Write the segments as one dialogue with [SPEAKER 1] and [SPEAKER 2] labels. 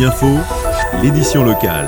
[SPEAKER 1] Tignes Info, l'édition locale.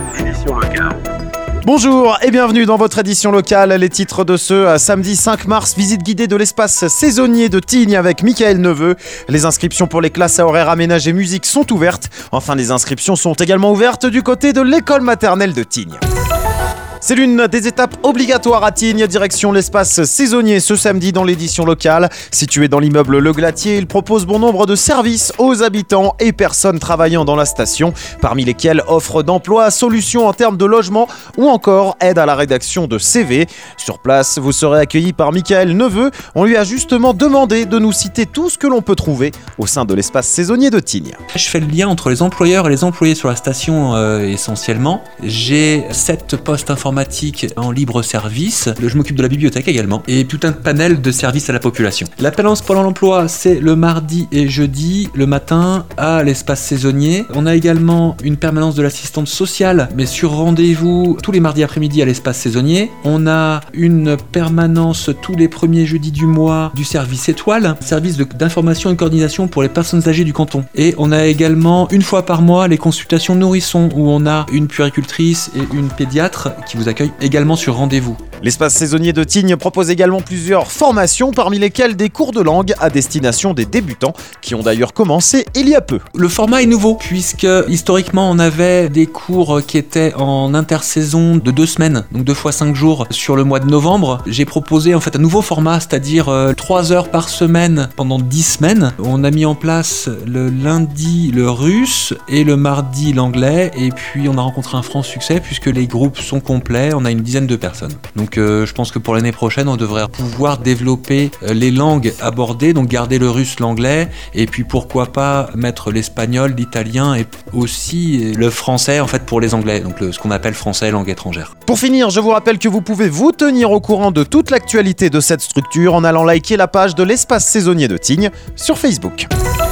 [SPEAKER 2] Bonjour et bienvenue dans votre édition locale. Les titres de ce samedi 5 mars, visite guidée de l'espace saisonnier de Tignes avec Michael Neveu. Les inscriptions pour les classes à horaires aménagés musique sont ouvertes. Enfin, les inscriptions sont également ouvertes du côté de l'école maternelle de Tignes. C'est l'une des étapes obligatoires à Tignes, direction l'espace saisonnier ce samedi dans l'édition locale. Situé dans l'immeuble Le Glatier, il propose bon nombre de services aux habitants et personnes travaillant dans la station, parmi lesquels offres d'emploi, solutions en termes de logement ou encore aide à la rédaction de CV. Sur place, vous serez accueilli par Michael Neveu. On lui a justement demandé de nous citer tout ce que l'on peut trouver au sein de l'espace saisonnier de Tignes.
[SPEAKER 3] Je fais le lien entre les employeurs et les employés sur la station essentiellement. J'ai 7 postes informatiques en libre service. Je m'occupe de la bibliothèque également et tout un panel de services à la population. L'appellance Pôle emploi, c'est le mardi et jeudi, le matin, à l'espace saisonnier. On a également une permanence de l'assistante sociale, mais sur rendez-vous tous les mardis après-midi à l'espace saisonnier. On a une permanence tous les premiers jeudis du mois du service étoile, service d'information et de coordination pour les personnes âgées du canton. Et on a également une fois par mois les consultations nourrissons où on a une puéricultrice et une pédiatre qui vous accueille également sur rendez-vous.
[SPEAKER 2] L'espace saisonnier de Tignes propose également plusieurs formations, parmi lesquelles des cours de langue à destination des débutants, qui ont d'ailleurs commencé il y a peu.
[SPEAKER 3] Le format est nouveau, puisque historiquement on avait des cours qui étaient en intersaison de 2 semaines, donc 2 fois 5 jours sur le mois de novembre. J'ai proposé en fait un nouveau format, c'est-à-dire 3 heures par semaine pendant 10 semaines. On a mis en place le lundi le russe et le mardi l'anglais, et puis on a rencontré un franc succès puisque les groupes sont complets, on a une dizaine de personnes. Donc je pense que pour l'année prochaine, on devrait pouvoir développer les langues abordées, donc garder le russe, l'anglais, et puis pourquoi pas mettre l'espagnol, l'italien et aussi le français en fait pour les anglais, donc ce qu'on appelle français langue étrangère.
[SPEAKER 2] Pour finir, je vous rappelle que vous pouvez vous tenir au courant de toute l'actualité de cette structure en allant liker la page de l'espace saisonnier de Tignes sur Facebook.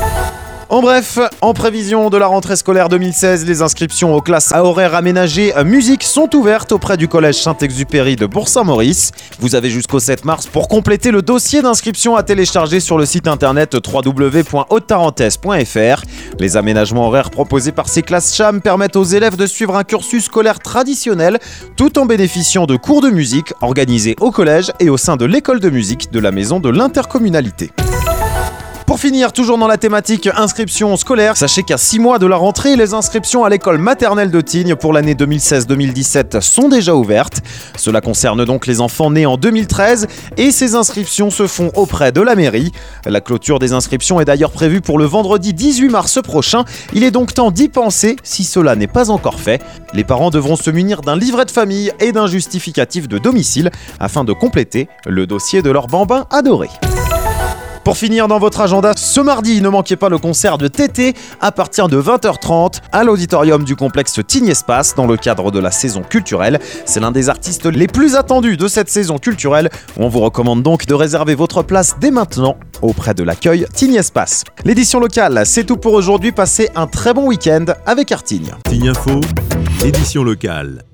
[SPEAKER 2] En bref, en prévision de la rentrée scolaire 2016, les inscriptions aux classes à horaires aménagés musique sont ouvertes auprès du collège Saint-Exupéry de Bourg-Saint-Maurice. Vous avez jusqu'au 7 mars pour compléter le dossier d'inscription à télécharger sur le site internet www.haute-tarentaise.fr. Les aménagements horaires proposés par ces classes CHAM permettent aux élèves de suivre un cursus scolaire traditionnel tout en bénéficiant de cours de musique organisés au collège et au sein de l'école de musique de la maison de l'intercommunalité. Pour finir, toujours dans la thématique inscription scolaire, sachez qu'à 6 mois de la rentrée, les inscriptions à l'école maternelle de Tignes pour l'année 2016-2017 sont déjà ouvertes. Cela concerne donc les enfants nés en 2013 et ces inscriptions se font auprès de la mairie. La clôture des inscriptions est d'ailleurs prévue pour le vendredi 18 mars prochain. Il est donc temps d'y penser si cela n'est pas encore fait. Les parents devront se munir d'un livret de famille et d'un justificatif de domicile afin de compléter le dossier de leur bambin adoré. Pour finir dans votre agenda, ce mardi, ne manquez pas le concert de Tété à partir de 20h30 à l'auditorium du complexe Tignes Espace dans le cadre de la saison culturelle. C'est l'un des artistes les plus attendus de cette saison culturelle. On vous recommande donc de réserver votre place dès maintenant auprès de l'accueil Tignes Espace. L'édition locale, c'est tout pour aujourd'hui. Passez un très bon week-end avec Tignes.
[SPEAKER 1] Tignes Info, l'édition locale.